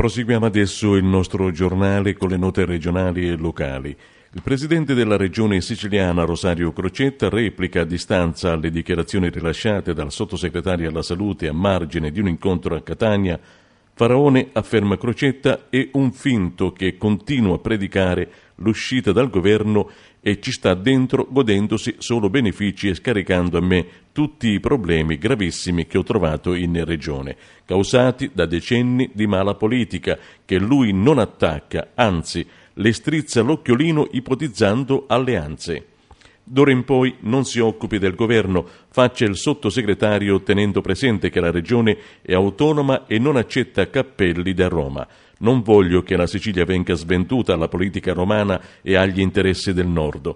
Proseguiamo adesso il nostro giornale con le note regionali e locali. Il presidente della regione siciliana Rosario Crocetta replica a distanza alle dichiarazioni rilasciate dal sottosegretario alla salute a margine di un incontro a Catania. Faraone, afferma Crocetta, è un finto che continua a predicare l'uscita dal governo e ci sta dentro godendosi solo benefici e scaricando a me tutti i problemi gravissimi che ho trovato in regione, causati da decenni di mala politica che lui non attacca, anzi le strizza l'occhiolino ipotizzando alleanze. D'ora in poi non si occupi del governo, faccia il sottosegretario tenendo presente che la regione è autonoma e non accetta cappelli da Roma. Non voglio che la Sicilia venga svenduta alla politica romana e agli interessi del Nord.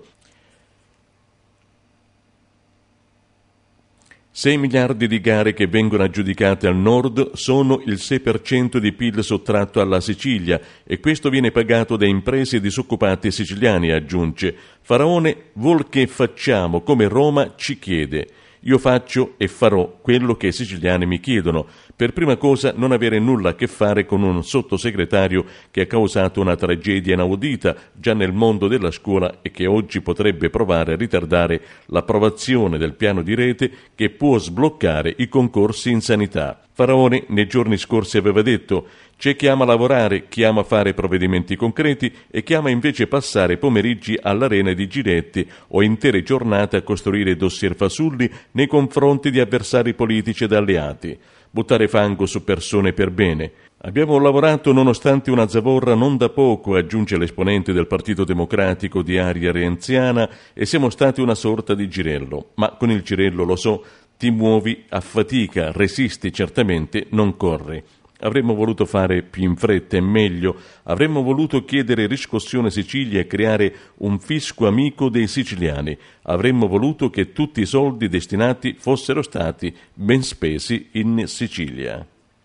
6 miliardi di gare che vengono aggiudicate al Nord sono il 6% di PIL sottratto alla Sicilia e questo viene pagato da imprese e disoccupati siciliani, aggiunge. Faraone vuol che facciamo come Roma ci chiede. Io faccio e farò quello che i siciliani mi chiedono. Per prima cosa non avere nulla a che fare con un sottosegretario che ha causato una tragedia inaudita già nel mondo della scuola e che oggi potrebbe provare a ritardare l'approvazione del piano di rete che può sbloccare i concorsi in sanità. Faraone nei giorni scorsi aveva detto: c'è chi ama lavorare, chi ama fare provvedimenti concreti e chi ama invece passare pomeriggi all'arena di giretti o intere giornate a costruire dossier fasulli nei confronti di avversari politici ed alleati. Buttare fango su persone per bene. Abbiamo lavorato nonostante una zavorra non da poco, aggiunge l'esponente del Partito Democratico di aria renziana, e siamo stati una sorta di girello. Ma con il girello, lo so, ti muovi a fatica, resisti certamente, non corri. Avremmo voluto fare più in fretta e meglio, avremmo voluto chiedere riscossione Sicilia e creare un fisco amico dei siciliani, avremmo voluto che tutti i soldi destinati fossero stati ben spesi in Sicilia.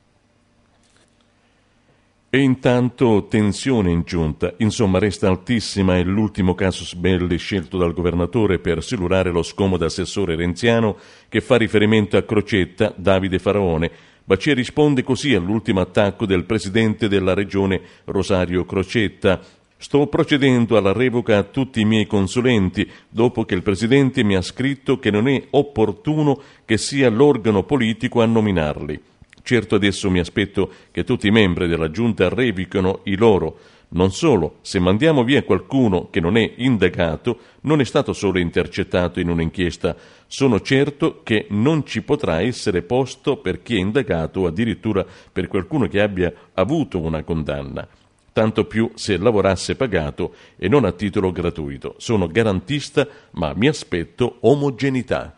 E intanto tensione in giunta, insomma resta altissima e l'ultimo casus belli scelto dal governatore per silurare lo scomodo assessore renziano che fa riferimento a Crocetta, Davide Faraone. Bacia risponde così all'ultimo attacco del presidente della regione Rosario Crocetta. Sto procedendo alla revoca a tutti i miei consulenti dopo che il presidente mi ha scritto che non è opportuno che sia l'organo politico a nominarli. Certo adesso mi aspetto che tutti i membri della giunta revochino i loro. Non solo, se mandiamo via qualcuno che non è indagato, non è stato solo intercettato in un'inchiesta, sono certo che non ci potrà essere posto per chi è indagato o addirittura per qualcuno che abbia avuto una condanna. Tanto più se lavorasse pagato e non a titolo gratuito. Sono garantista, ma mi aspetto omogeneità.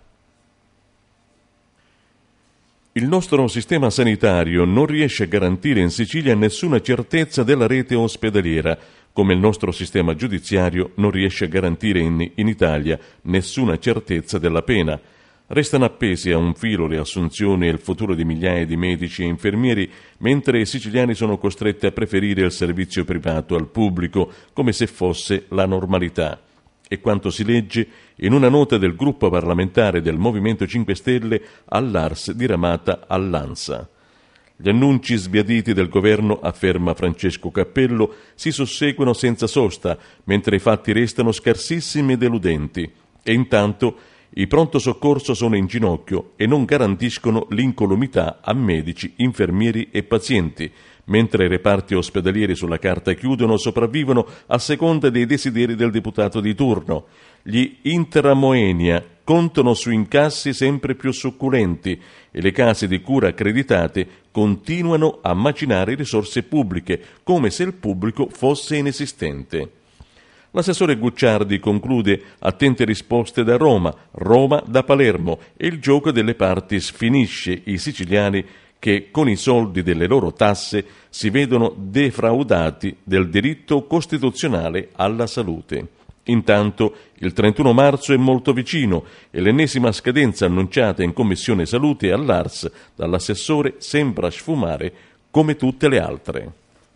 Il nostro sistema sanitario non riesce a garantire in Sicilia nessuna certezza della rete ospedaliera, come il nostro sistema giudiziario non riesce a garantire in Italia nessuna certezza della pena. Restano appesi a un filo le assunzioni e il futuro di migliaia di medici e infermieri, mentre i siciliani sono costretti a preferire il servizio privato al pubblico, come se fosse la normalità. E quanto si legge in una nota del gruppo parlamentare del Movimento 5 Stelle all'Ars diramata all'ANSA. Gli annunci sbiaditi del governo, afferma Francesco Cappello, si susseguono senza sosta, mentre i fatti restano scarsissimi e deludenti. E intanto i pronto soccorso sono in ginocchio e non garantiscono l'incolumità a medici, infermieri e pazienti, mentre i reparti ospedalieri sulla carta chiudono o sopravvivono a seconda dei desideri del deputato di turno. Gli Interamoenia contano su incassi sempre più succulenti e le case di cura accreditate continuano a macinare risorse pubbliche, come se il pubblico fosse inesistente. L'assessore Gucciardi conclude attente risposte da Roma, Roma da Palermo e il gioco delle parti sfinisce. I siciliani che con i soldi delle loro tasse si vedono defraudati del diritto costituzionale alla salute. Intanto il 31 marzo è molto vicino e l'ennesima scadenza annunciata in Commissione Salute all'Ars dall'assessore sembra sfumare come tutte le altre.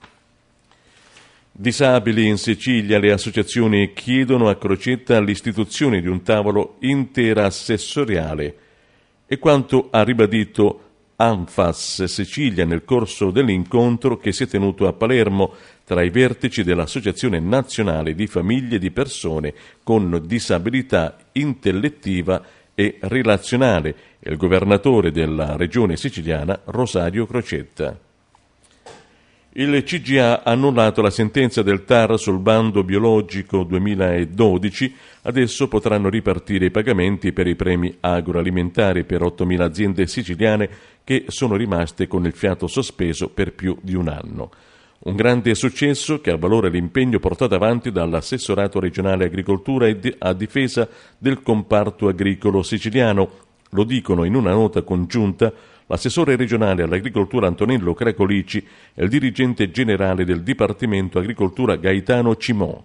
Disabili in Sicilia, le associazioni chiedono a Crocetta l'istituzione di un tavolo interassessoriale e quanto ha ribadito Anfas Sicilia nel corso dell'incontro che si è tenuto a Palermo tra i vertici dell'Associazione Nazionale di Famiglie di Persone con Disabilità Intellettiva e Relazionale e il governatore della regione siciliana Rosario Crocetta. Il CGA ha annullato la sentenza del TAR sul bando biologico 2012, adesso potranno ripartire i pagamenti per i premi agroalimentari per 8.000 aziende siciliane che sono rimaste con il fiato sospeso per più di un anno. Un grande successo che avvalora l'impegno portato avanti dall'assessorato regionale agricoltura e a difesa del comparto agricolo siciliano. Lo dicono in una nota congiunta l'assessore regionale all'agricoltura Antonello Cracolici e il dirigente generale del Dipartimento Agricoltura Gaetano Cimò.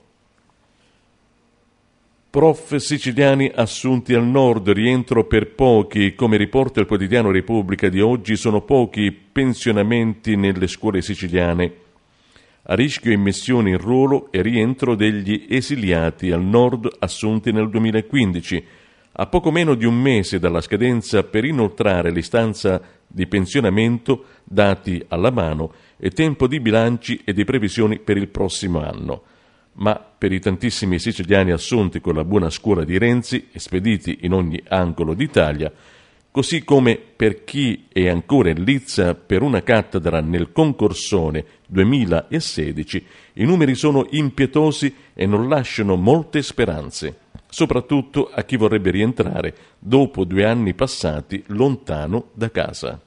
Prof siciliani assunti al nord, rientro per pochi. Come riporta il quotidiano Repubblica di oggi, sono pochi pensionamenti nelle scuole siciliane. A rischio immissioni in ruolo e rientro degli esiliati al nord assunti nel 2015. A poco meno di un mese dalla scadenza per inoltrare l'istanza di pensionamento, dati alla mano e tempo di bilanci e di previsioni per il prossimo anno. Ma per i tantissimi siciliani assunti con la buona scuola di Renzi e spediti in ogni angolo d'Italia, così come per chi è ancora in lizza per una cattedra nel concorsone 2016, i numeri sono impietosi e non lasciano molte speranze, soprattutto a chi vorrebbe rientrare dopo 2 anni passati lontano da casa.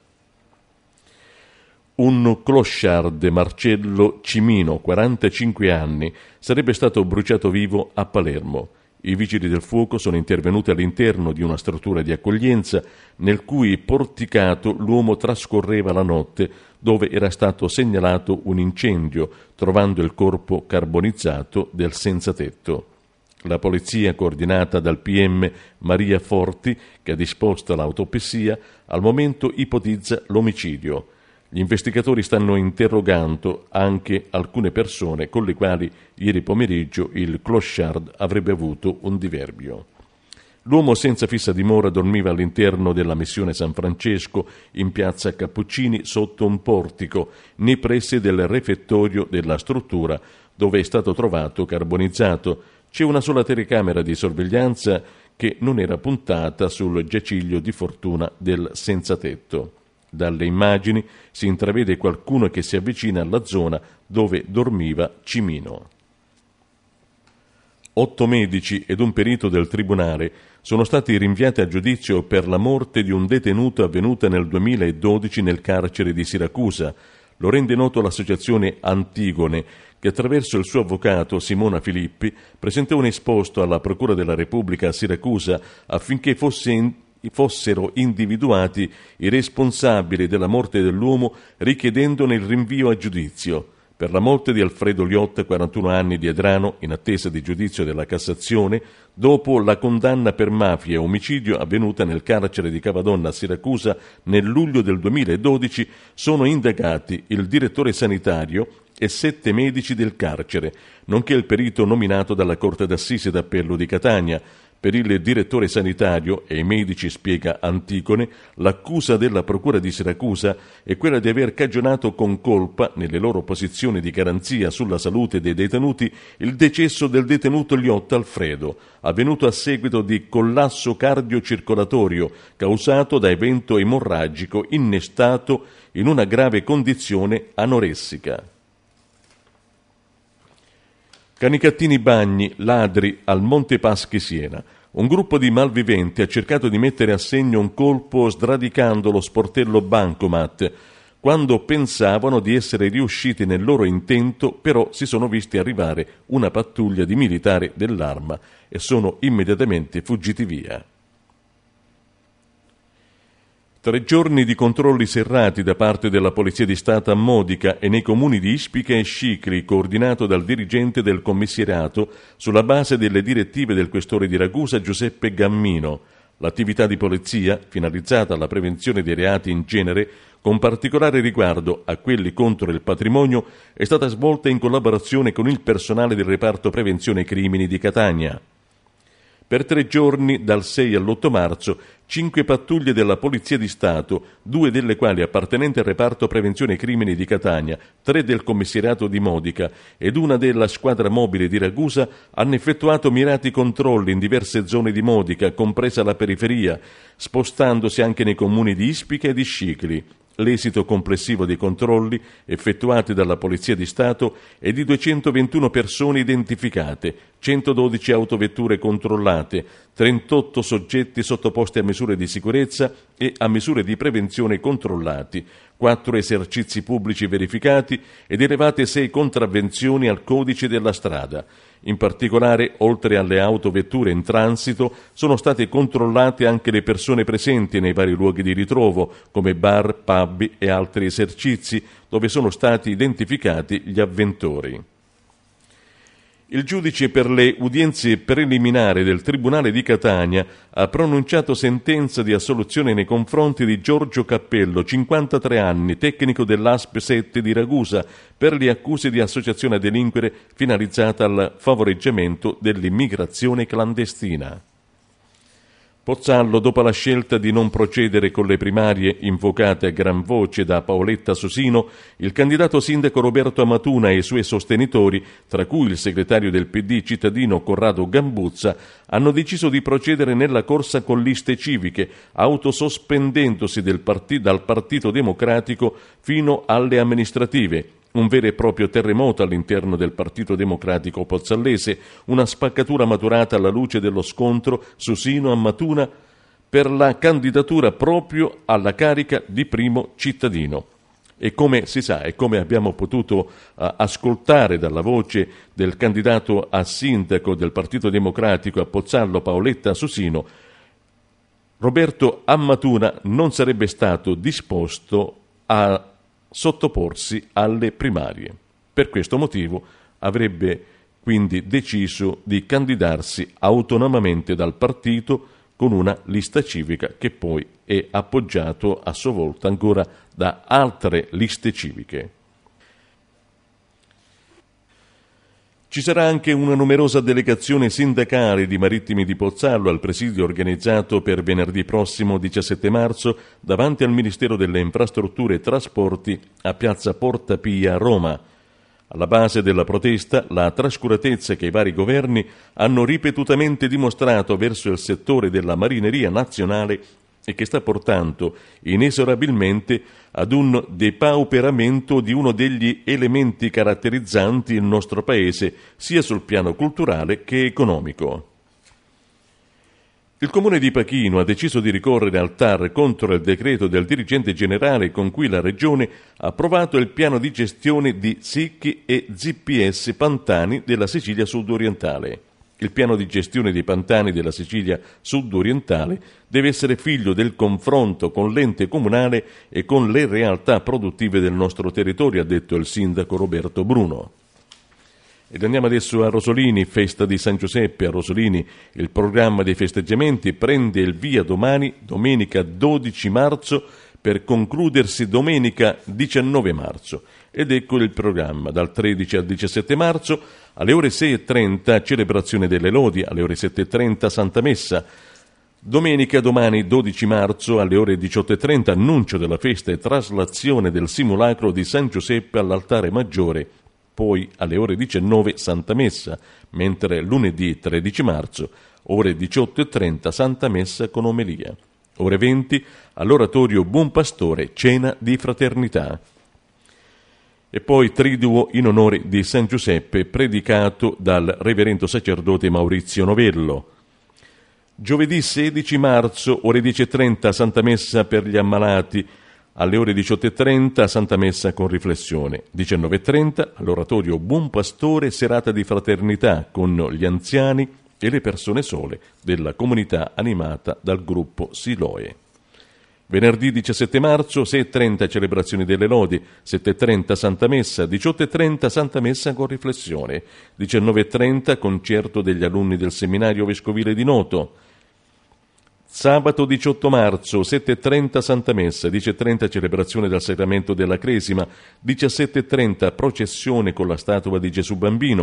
Un clochard, Marcello Cimino, 45 anni, sarebbe stato bruciato vivo a Palermo. I vigili del fuoco sono intervenuti all'interno di una struttura di accoglienza nel cui porticato l'uomo trascorreva la notte, dove era stato segnalato un incendio, trovando il corpo carbonizzato del senzatetto. La polizia, coordinata dal PM Maria Forti, che ha disposto l'autopsia, al momento ipotizza l'omicidio. Gli investigatori stanno interrogando anche alcune persone con le quali ieri pomeriggio il clochard avrebbe avuto un diverbio. L'uomo senza fissa dimora dormiva all'interno della missione San Francesco in piazza Cappuccini sotto un portico, nei pressi del refettorio della struttura dove è stato trovato carbonizzato. C'è una sola telecamera di sorveglianza che non era puntata sul giaciglio di fortuna del senzatetto. Dalle immagini si intravede qualcuno che si avvicina alla zona dove dormiva Cimino. 8 medici ed un perito del tribunale sono stati rinviati a giudizio per la morte di un detenuto avvenuta nel 2012 nel carcere di Siracusa. Lo rende noto l'associazione Antigone, che attraverso il suo avvocato Simona Filippi presentò un esposto alla Procura della Repubblica a Siracusa affinché fossero individuati i responsabili della morte dell'uomo, richiedendone il rinvio a giudizio. Per la morte di Alfredo Liotta, 41 anni, di Adrano, in attesa di giudizio della Cassazione, dopo la condanna per mafia e omicidio avvenuta nel carcere di Cavadonna a Siracusa nel luglio del 2012, sono indagati il direttore sanitario e 7 medici del carcere, nonché il perito nominato dalla Corte d'Assise d'Appello di Catania. Per il direttore sanitario e i medici, spiega Antigone, l'accusa della Procura di Siracusa è quella di aver cagionato con colpa, nelle loro posizioni di garanzia sulla salute dei detenuti, il decesso del detenuto Liotta Alfredo, avvenuto a seguito di collasso cardiocircolatorio causato da evento emorragico innestato in una grave condizione anoressica. Canicattini Bagni, ladri al Monte Paschi Siena. Un gruppo di malviventi ha cercato di mettere a segno un colpo sradicando lo sportello bancomat. Quando pensavano di essere riusciti nel loro intento, però si sono visti arrivare una pattuglia di militari dell'Arma e sono immediatamente fuggiti via. 3 giorni di controlli serrati da parte della Polizia di Stato a Modica e nei comuni di Ispica e Scicli, coordinato dal dirigente del commissariato sulla base delle direttive del questore di Ragusa Giuseppe Gammino. L'attività di polizia, finalizzata alla prevenzione dei reati in genere, con particolare riguardo a quelli contro il patrimonio, è stata svolta in collaborazione con il personale del reparto prevenzione crimini di Catania. Per 3 giorni, dal 6 all'8 marzo, 5 pattuglie della Polizia di Stato, 2 delle quali appartenenti al reparto prevenzione crimini di Catania, 3 del commissariato di Modica ed una della squadra mobile di Ragusa, hanno effettuato mirati controlli in diverse zone di Modica, compresa la periferia, spostandosi anche nei comuni di Ispica e di Scicli. L'esito complessivo dei controlli effettuati dalla Polizia di Stato è di 221 persone identificate, 112 autovetture controllate, 38 soggetti sottoposti a misure di sicurezza e a misure di prevenzione controllati, 4 esercizi pubblici verificati ed elevate 6 contravvenzioni al codice della strada. In particolare, oltre alle autovetture in transito, sono state controllate anche le persone presenti nei vari luoghi di ritrovo, come bar, pub e altri esercizi, dove sono stati identificati gli avventori. Il giudice per le udienze preliminari del Tribunale di Catania ha pronunciato sentenza di assoluzione nei confronti di Giorgio Cappello, 53 anni, tecnico dell'ASP 7 di Ragusa, per le accuse di associazione a delinquere finalizzata al favoreggiamento dell'immigrazione clandestina. Pozzallo, dopo la scelta di non procedere con le primarie invocate a gran voce da Paoletta Susino, il candidato sindaco Roberto Amatuna e i suoi sostenitori, tra cui il segretario del PD cittadino Corrado Gambuzza, hanno deciso di procedere nella corsa con liste civiche, autosospendendosi dal Partito Democratico fino alle amministrative. Un vero e proprio terremoto all'interno del Partito Democratico pozzallese, una spaccatura maturata alla luce dello scontro Susino-Amatuna per la candidatura proprio alla carica di primo cittadino. E come si sa e come abbiamo potuto ascoltare dalla voce del candidato a sindaco del Partito Democratico a Pozzallo, Paoletta Susino, Roberto Amatuna non sarebbe stato disposto a sottoporsi alle primarie. Per questo motivo avrebbe quindi deciso di candidarsi autonomamente dal partito con una lista civica che poi è appoggiato a sua volta ancora da altre liste civiche. Ci sarà anche una numerosa delegazione sindacale di Marittimi di Pozzallo al presidio organizzato per venerdì prossimo 17 marzo davanti al Ministero delle Infrastrutture e Trasporti a Piazza Porta Pia, Roma. Alla base della protesta la trascuratezza che i vari governi hanno ripetutamente dimostrato verso il settore della marineria nazionale e che sta portando inesorabilmente ad un depauperamento di uno degli elementi caratterizzanti il nostro Paese, sia sul piano culturale che economico. Il Comune di Pachino ha deciso di ricorrere al TAR contro il decreto del dirigente generale con cui la Regione ha approvato il piano di gestione di SIC e ZPS Pantani della Sicilia sud-orientale. Il piano di gestione dei pantani della Sicilia sud-orientale deve essere figlio del confronto con l'ente comunale e con le realtà produttive del nostro territorio, ha detto il sindaco Roberto Bruno. Ed andiamo adesso a Rosolini, festa di San Giuseppe. A Rosolini il programma dei festeggiamenti prende il via domani, domenica 12 marzo, per concludersi domenica 19 marzo. Ed ecco il programma: dal 13 al 17 marzo, alle ore 6:30 celebrazione delle lodi, alle ore 7:30 Santa Messa. Domenica domani 12 marzo alle ore 18:30 annuncio della festa e traslazione del simulacro di San Giuseppe all'altare maggiore. Poi alle ore 19 Santa Messa, mentre lunedì 13 marzo, ore 18:30 Santa Messa con omelia. Ore 20 all'oratorio Buon Pastore, cena di fraternità. E poi triduo in onore di San Giuseppe predicato dal reverendo sacerdote Maurizio Novello. Giovedì 16 marzo, ore 10:30 Santa Messa per gli ammalati. Alle ore 18:30 Santa Messa con riflessione. 19:30 all'oratorio Buon Pastore, serata di fraternità con gli anziani e le persone sole della comunità animata dal gruppo Siloe. Venerdì 17 marzo, 6:30 celebrazioni delle lodi, 7:30 Santa Messa, 18:30 Santa Messa con riflessione, 19:30 concerto degli alunni del seminario vescovile di Noto. Sabato 18 marzo, 7:30 Santa Messa, 10:30 celebrazione del Sacramento della Cresima, 17:30 processione con la statua di Gesù Bambino.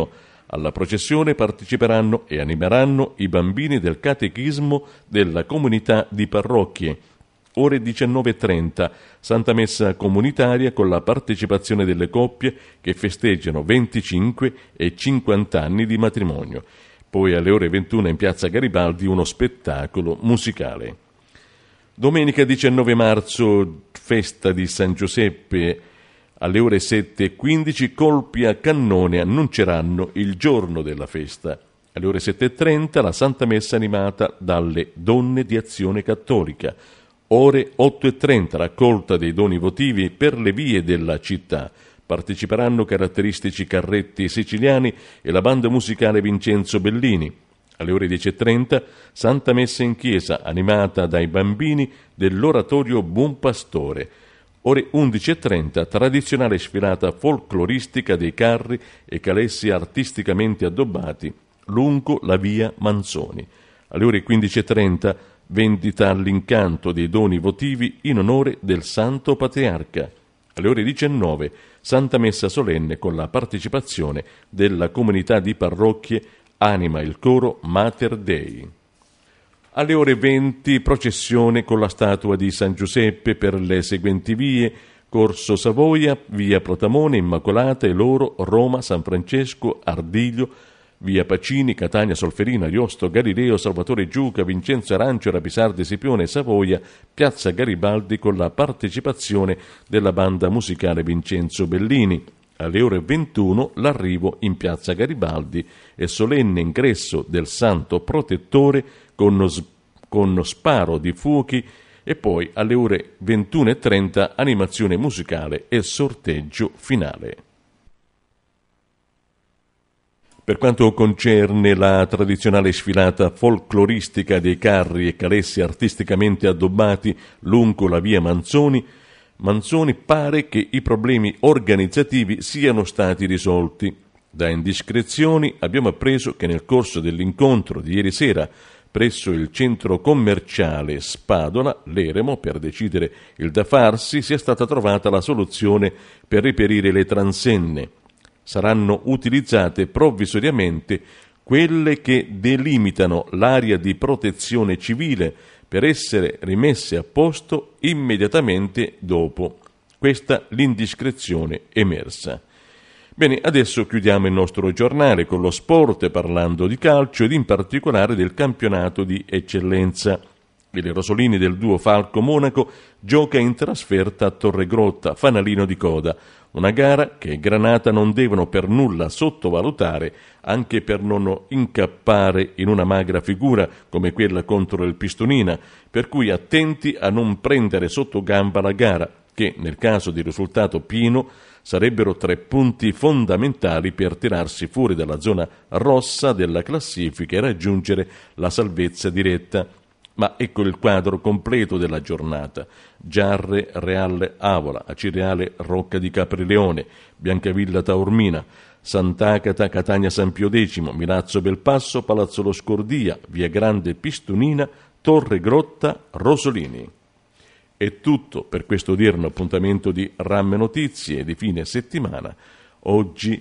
Alla processione parteciperanno e animeranno i bambini del catechismo della comunità di parrocchie. Ore 19:30, Santa Messa comunitaria con la partecipazione delle coppie che festeggiano 25 e 50 anni di matrimonio. Poi alle ore 21 in piazza Garibaldi uno spettacolo musicale. Domenica 19 marzo, festa di San Giuseppe. Alle ore 7:15 colpi a cannone annunceranno il giorno della festa. Alle ore 7:30 la Santa Messa animata dalle Donne di Azione Cattolica. Ore 8:30 raccolta dei doni votivi per le vie della città. Parteciperanno caratteristici carretti siciliani e la banda musicale Vincenzo Bellini. Alle ore 10:30 Santa Messa in chiesa animata dai bambini dell'oratorio Buon Pastore. Ore 11:30 tradizionale sfilata folcloristica dei carri e calessi artisticamente addobbati lungo la via Manzoni. Alle ore 15:30 vendita all'incanto dei doni votivi in onore del Santo Patriarca. Alle ore 19 Santa Messa solenne con la partecipazione della comunità di parrocchie Anima il coro Mater Dei. Alle ore 20 processione con la statua di San Giuseppe per le seguenti vie: Corso Savoia, via Protamone, Immacolata, Eloro, Roma, San Francesco, Ardiglio, via Pacini, Catania, Solferino, Ariosto, Galileo, Salvatore Giuca, Vincenzo Arancio, Rapisardi, Scipione, Savoia, piazza Garibaldi con la partecipazione della banda musicale Vincenzo Bellini. Alle ore 21 l'arrivo in piazza Garibaldi e solenne ingresso del Santo Protettore con sparo di fuochi e poi alle ore 21:30 animazione musicale e sorteggio finale. Per quanto concerne la tradizionale sfilata folcloristica dei carri e calessi artisticamente addobbati lungo la via Manzoni, pare che i problemi organizzativi siano stati risolti. Da indiscrezioni abbiamo appreso che nel corso dell'incontro di ieri sera presso il centro commerciale Spadola, l'Eremo, per decidere il da farsi, sia stata trovata la soluzione per reperire le transenne. Saranno utilizzate provvisoriamente quelle che delimitano l'area di protezione civile per essere rimesse a posto immediatamente dopo. Questa l'indiscrezione emersa. Bene, adesso chiudiamo il nostro giornale con lo sport parlando di calcio ed in particolare del campionato di eccellenza. Il Rosolini del duo Falco-Monaco gioca in trasferta a Torregrotta, fanalino di coda. Una gara che i Granata non devono per nulla sottovalutare, anche per non incappare in una magra figura come quella contro il Pistonina, per cui attenti a non prendere sotto gamba la gara, che nel caso di risultato pieno sarebbero 3 punti fondamentali per tirarsi fuori dalla zona rossa della classifica e raggiungere la salvezza diretta. Ma ecco il quadro completo della giornata. Giarre, Reale Avola, Acireale, Rocca di Caprileone, Biancavilla Taormina, Sant'Agata, Catania San Pio X, Milazzo Belpasso, Palazzolo Scordia, Via Grande Pistunina, Torre Grotta, Rosolini. È tutto per questo odierno appuntamento di Ramme Notizie di fine settimana. Oggi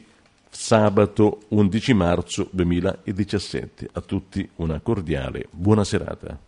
sabato 11 marzo 2017. A tutti una cordiale buona serata.